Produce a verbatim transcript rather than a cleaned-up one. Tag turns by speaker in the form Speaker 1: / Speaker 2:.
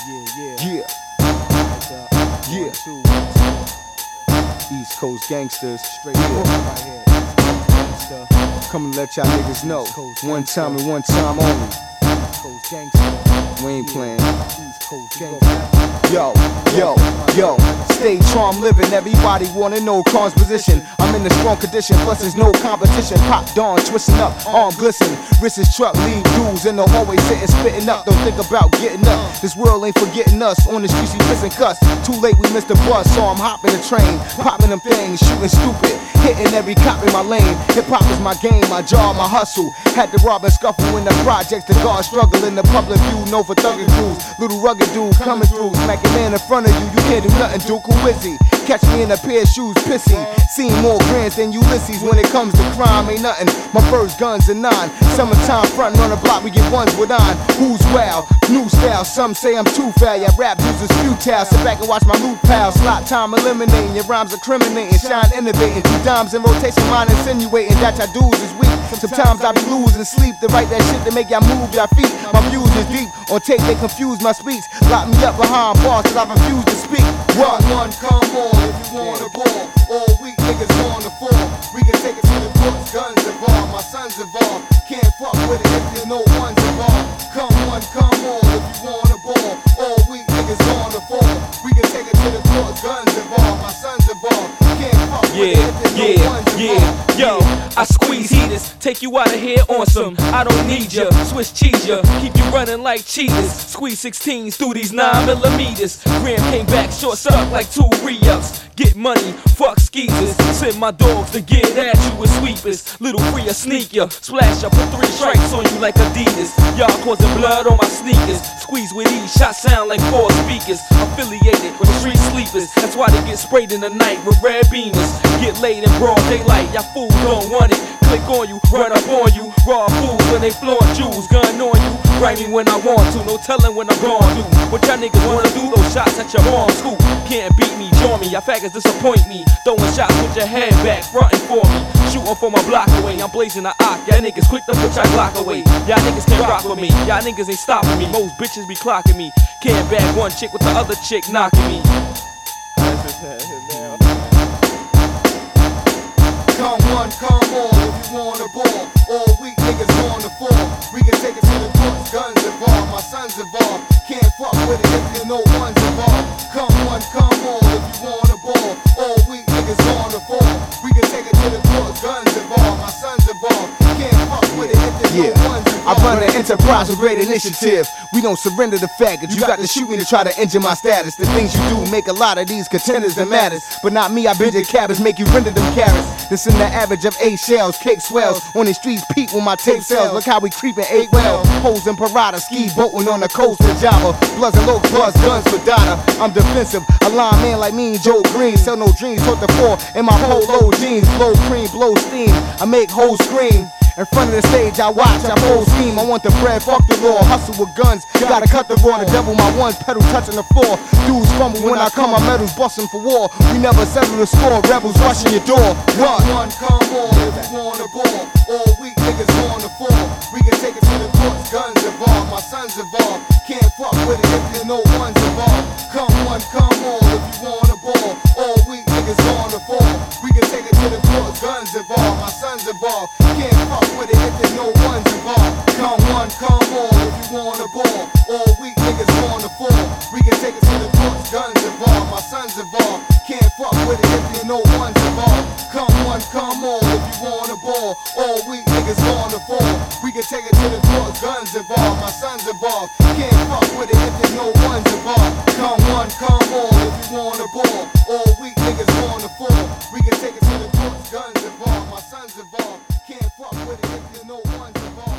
Speaker 1: Yeah, yeah. Yeah. Yeah. Two, one, two. East Coast gangsters. Straight here. Right here. Gangster. Come and let y'all niggas know. One time and one time only. East Coast gangster. We ain't playing. East Coast gangster. Yo, yo, yo, stay charm living, everybody wanna know Khan's position. I'm in a strong condition, plus there's no competition. Pop Dawn, twisting up, arm glisten. Wrist is truck, lead dudes in the hallway sitting, spitting up. Don't think about getting up, this world ain't forgetting us. On the streets, we missing cuss. Too late, we missed the bus, so I'm hopping the train. Popping them things, shooting stupid, hitting every cop in my lane. Hip hop is my game, my job, my hustle. Had to rob and scuffle in the projects, the guard struggle in the public view. No for thugging crews, little rugged dude coming through. Smacking man in front of you, you can't do nothing, Duke. Who is he? Catch me in a pair of shoes, pissy. Seen more grands than Ulysses. When it comes to crime, ain't nothing. My first guns are nine. Summertime frontin' on the block, we get ones with on. Who's wild? New style. Some say I'm too foul. Yeah, rap dudes is futile. Sit back and watch my loot pal. Slot time eliminating. Your rhymes incriminating. Shine innovating. Two dimes in rotation, mine insinuating that y'all dudes is weak. Sometimes I be losing sleep to write that shit to make y'all move y'all feet. My views is deep. On tape they confuse my speech. Lock me up behind bars cause I refuse to speak. One, one, come on if you wanna ball. All weak niggas on the floor. We can take it to the courts, guns involved. My sons involved. Can't fuck with it if there's no ones involved. Come on, come on if you wanna ball. All weak niggas on the floor. We can take it to the courts, guns involved. My sons involved. Can't fuck with
Speaker 2: yeah,
Speaker 1: it if there's
Speaker 2: yeah,
Speaker 1: no ones involved.
Speaker 2: Yeah, yo, I squeeze heaters, take you out of here on some. I don't need ya, Swiss cheese ya, keep you running like cheaters. Squeeze sixteens through these nine millimeters. Graham came back short stuck like two re-ups. Get money, fuck skeezers. Send my dogs to get at you with sweepers. Little free, sneak ya, splash ya, put three stripes on you like Adidas. Y'all causing blood on my sneakers. Squeeze with ease, shots sound like four speakers. Affiliated with street sleepers. That's why they get sprayed in the night with red beamers. Get laid in broad daylight, y'all fools don't want it. Click on you, run up on you. Raw fools when they flaunt jewels, gun on you. Write me when I want to, no telling when I'm gone do. What y'all niggas wanna do? Those shots at your mom's school. Can't beat me, join me, y'all faggots disappoint me. Throwing shots with your head back, frontin' for me. Shooting from a block away, I'm blazing the ock. Y'all niggas quick to put y'all Glock away. Y'all niggas can't rock with me, y'all niggas ain't stopping me. Most bitches be clocking me. Can't bag one chick with the other chick knocking me.
Speaker 1: Come on, come on if you wanna ball. All weak niggas on the floor. We can take it to the courts, guns involved. My sons involved. Can't fuck with it if there's no ones involved. Come on, come on if you wanna ball. All weak niggas on the floor. We can take it to the courts, guns involved. My sons involved. Can't fuck with it if there's yeah. no ones involved. I run an enterprise with great initiative. We don't surrender the faggots. You got to shoot me to try to injure my status. The things you do make a lot of these contenders that matters. But not me, I bend your cabbage, make you render them carrots. This in the average of eight shells, cake swells. On the streets, peep when my tape sells. Look how we creepin' eight well. Hoes and parada, ski boating on the coast of Java. Bloods and low buzz, guns for data. I'm defensive, a line man like me and Joe Green. Sell no dreams, taught the four in my polo jeans. Blow cream, blow steam, I make hoes scream. In front of the stage, I watch, I pole scheme. I want the bread, fuck the law. Hustle with guns, gotta cut the raw. The devil, my ones, pedal touching the floor. Dudes fumble when I come, my medals bustin' for war. We never settle the score, rebels rushing your door. One, one, come on if you wanna ball. All weak niggas on the floor. We can take it to the courts, guns involved. My sons involved. Can't fuck with it if there's no ones involved. Come on, come on if you wanna ball. All weak niggas on the floor. We can take it to the courts, guns involved. My sons involved. Can't fuck with it if there's no ones involved. Come on, come on if you wanna ball. All weak niggas on the floor. We can take it to the courts, guns involved. My sons involved. Can't fuck with it if there's no ones involved. Come on, come on if you wanna ball. All weak niggas on the floor. We can take it to the courts, guns involved. My sons involved. Can't fuck with it if there's no ones involved. Come on, come on if you wanna ball. All weak niggas on the floor. We can take it to the courts, guns involved. My sons involved. Can't fuck with it if there's no ones involved.